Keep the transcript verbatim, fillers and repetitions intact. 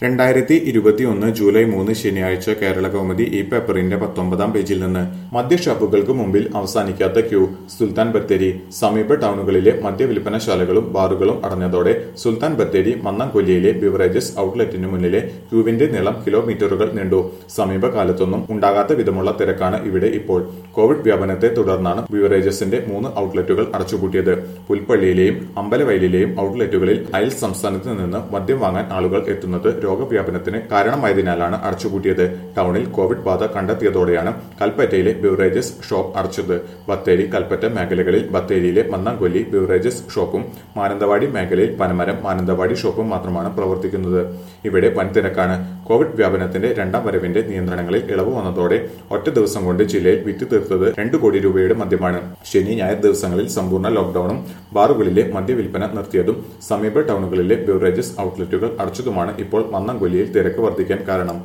രണ്ടായിരത്തി ഇരുപത്തിയൊന്ന് ജൂലൈ മൂന്ന് ശനിയാഴ്ച കേരള കൗമുദി ഈ പേപ്പറിന്റെ പത്തൊമ്പതാം പേജിൽ നിന്ന് മദ്യഷാപ്പുകൾക്ക് മുമ്പിൽ അവസാനിക്കാത്ത ക്യൂ സുൽത്താൻ ബത്തേരി സമീപ ടൗണുകളിലെ മദ്യവിൽപ്പനശാലകളും ബാറുകളും അടഞ്ഞതോടെ സുൽത്താൻ ബത്തേരി മന്നംകൊല്ലിയിലെ ബിവറേജസ് ഔട്ട്ലെറ്റിനു മുന്നിലെ ക്യൂവിന്റെ നീളം കിലോമീറ്ററുകൾ നീണ്ടു. സമീപകാലത്തൊന്നും ഉണ്ടാകാത്ത വിധമുള്ള തിരക്കാണ് ഇവിടെ ഇപ്പോൾ. കോവിഡ് വ്യാപനത്തെ തുടർന്നാണ് ബിവറേജസിന്റെ മൂന്ന് ഔട്ട്ലെറ്റുകൾ അടച്ചുപൂട്ടിയത്. പുൽപ്പള്ളിയിലെയും അമ്പലവയലിലെയും ഔട്ട്ലെറ്റുകളിൽ അയൽ സംസ്ഥാനത്ത് നിന്ന് മദ്യം വാങ്ങാൻ ആളുകൾ എത്തുന്നത് രോഗവ്യാപനത്തിന് കാരണമായതിനാലാണ് അടച്ചുപൂട്ടിയത്. ടൗണിൽ കോവിഡ് ബാധ കണ്ടെത്തിയതോടെയാണ് കൽപ്പറ്റയിലെ ബിവറേജസ് ഷോപ്പ് അടച്ചത്. ബത്തേരി കൽപ്പറ്റ മേഖലകളിൽ ബത്തേരിയിലെ മന്നംകൊല്ലി ബിവറേജസ് ഷോപ്പും മാനന്തവാടി മേഖലയിൽ പനമരം മാനന്തവാടി ഷോപ്പും മാത്രമാണ് പ്രവർത്തിക്കുന്നത്. ഇവിടെ വൻ തിരക്കാണ്. കോവിഡ് വ്യാപനത്തിന്റെ രണ്ടാം വരവിന്റെ നിയന്ത്രണങ്ങളിൽ ഇളവ് വന്നതോടെ ഒറ്റ ദിവസം കൊണ്ട് ജില്ലയിൽ വിറ്റ് തീർത്തത് രണ്ടു കോടി രൂപയുടെ മദ്യമാണ്. ശനി ഞായർ ദിവസങ്ങളിൽ സമ്പൂർണ്ണ ലോക്ഡൌണും ബാറുകളിലെ മദ്യവിൽപ്പന നിർത്തിയതും സമീപ ടൗണുകളിലെ ബിവറേജസ് ഔട്ട്ലെറ്റുകൾ അടച്ചതുമാണ് ഇപ്പോൾ മന്നംകൊല്ലിയിൽ തിരക്ക് വർദ്ധിക്കാൻ കാരണം.